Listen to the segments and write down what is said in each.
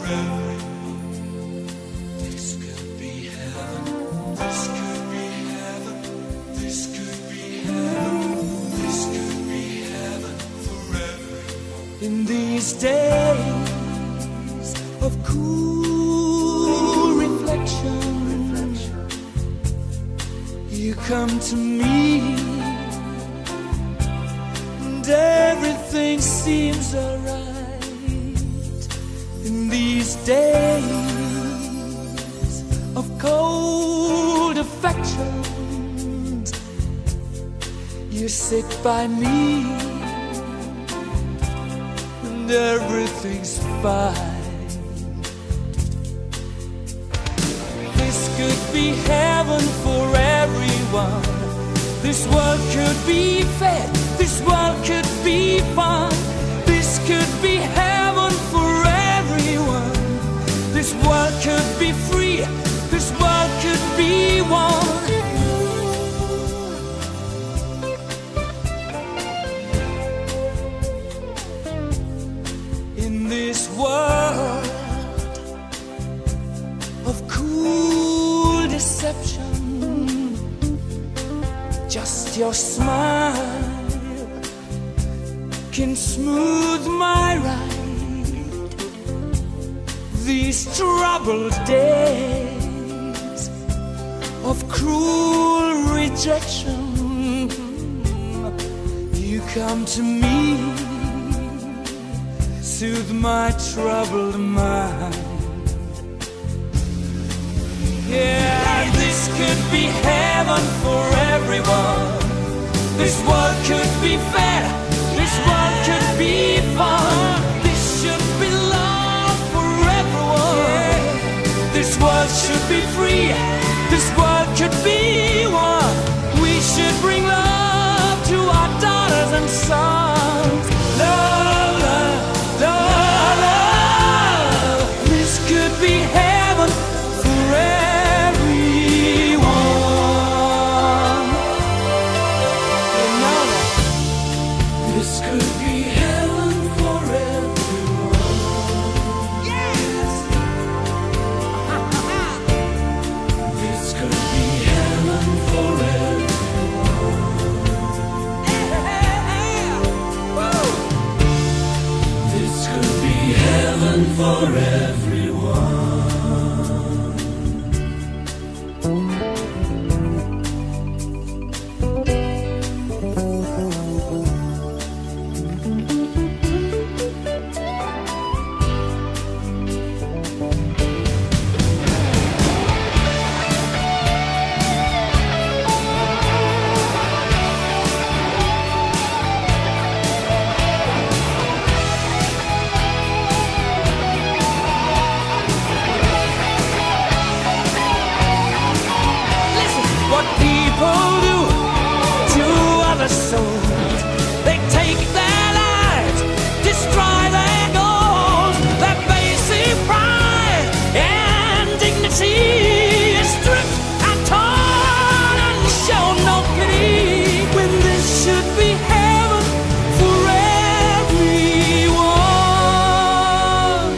everyone. This could be heaven. This could be heaven. This could be heaven. This could be heaven for everyone. In these days of cool reflection, you come to me, and everything seems alright. In these days of cold affections, you sit by me, and everything's fine. This could be heaven for everyone. This world could be fed. This world could be fun. This could be heaven for everyone. This world could be free. This world could be one. In this world of cool deception, just your smile can smooth my ride. These troubled days of cruel rejection, you come to me, soothe my troubled mind. Yeah, this could be heaven for everyone. This world could be fair. This world could be fun. This should be love for everyone. This world should be free. This world could be one. We should bring love to our daughters and sons. Love, love, love, love. This could be heaven for everyone. And now this could be heaven for everyone. Yes. This could be heaven for everyone. Yeah. Woo. This could be heaven for everyone. Souls. They take their lives, destroy their goals. Their basic pride and dignity is stripped and torn and show no pity. When this should be heaven for everyone.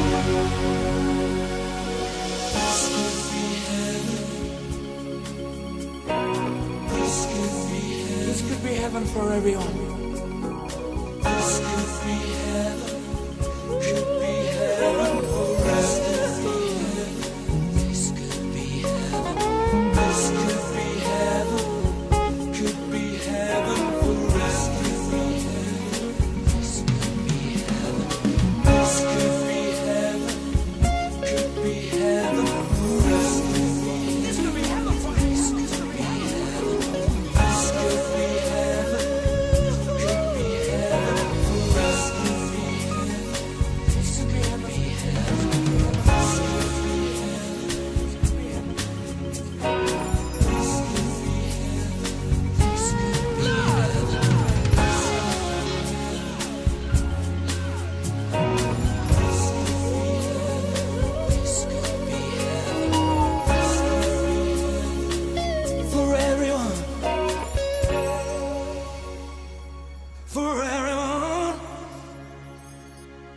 This could be heaven. This could be heaven for everyone.